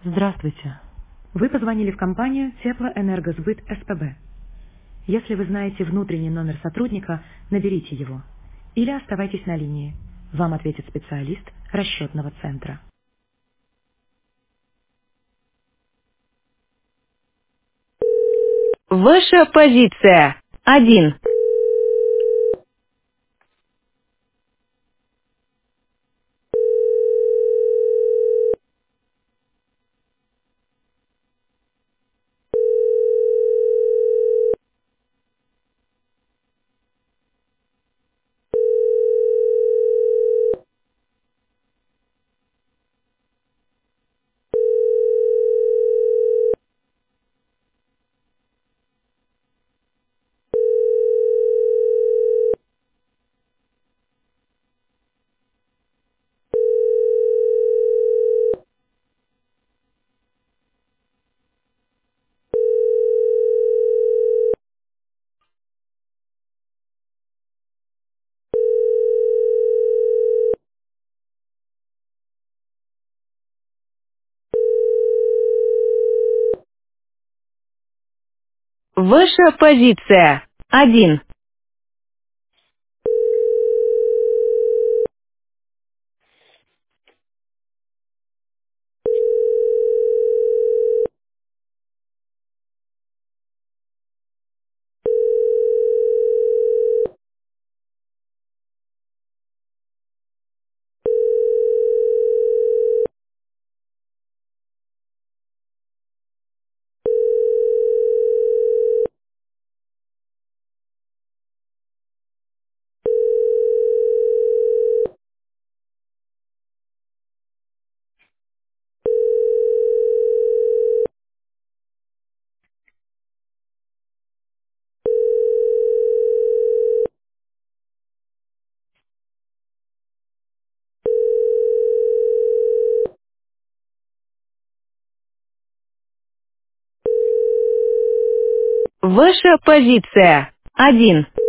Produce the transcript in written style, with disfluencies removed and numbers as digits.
Здравствуйте. Вы позвонили в компанию Теплоэнергосбыт СПБ. Если вы знаете внутренний номер сотрудника, наберите его. Или оставайтесь на линии. Вам ответит специалист расчетного центра. Ваша позиция. 1. Ваша позиция. 1. Ваша позиция. 1.